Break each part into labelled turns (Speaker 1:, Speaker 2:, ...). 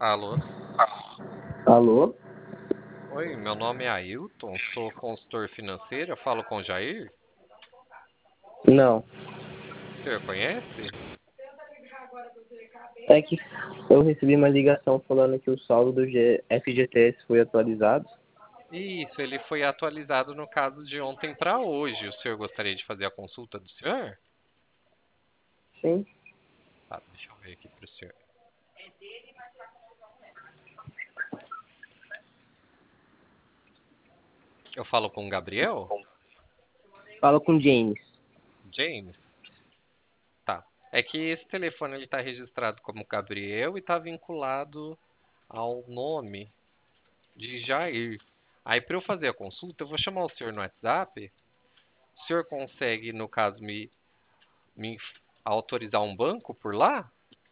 Speaker 1: Alô?
Speaker 2: Alô?
Speaker 1: Oi, meu nome é Ailton, sou consultor financeiro, eu falo com o Jair.
Speaker 2: Não.
Speaker 1: O senhor conhece?
Speaker 2: É que eu recebi uma ligação falando que o saldo do FGTS foi atualizado.
Speaker 1: Isso, ele foi atualizado no caso de ontem para hoje. O senhor gostaria de fazer a consulta do senhor?
Speaker 2: Sim.
Speaker 1: Tá, deixa eu ver aqui para o senhor. Eu falo com o Gabriel?
Speaker 2: Fala com o James.
Speaker 1: James? Tá. É que esse telefone ele está registrado como Gabriel e está vinculado ao nome de Jair. Aí, para eu fazer a consulta, eu vou chamar o senhor no WhatsApp. O senhor consegue, no caso, me autorizar um banco por lá?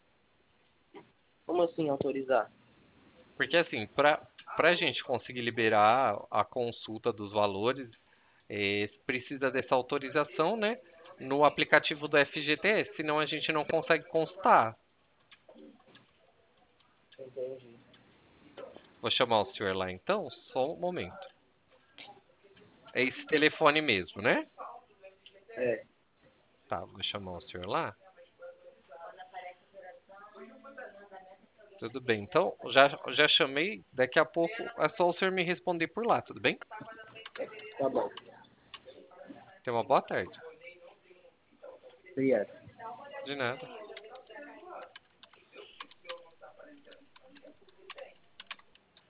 Speaker 2: Como assim autorizar?
Speaker 1: Porque assim, para a gente conseguir liberar a consulta dos valores, precisa dessa autorização, né? No aplicativo do FGTS, senão a gente não consegue consultar.
Speaker 2: Entendi.
Speaker 1: Vou chamar o senhor lá então, só um momento. É esse telefone mesmo, né?
Speaker 2: É,
Speaker 1: Tá, vou chamar o senhor lá. Tudo bem, então já chamei. Daqui a pouco é só o senhor me responder por lá, tudo bem?
Speaker 2: tá bom.
Speaker 1: Tenha uma boa tarde.
Speaker 2: Obrigado.
Speaker 1: De nada.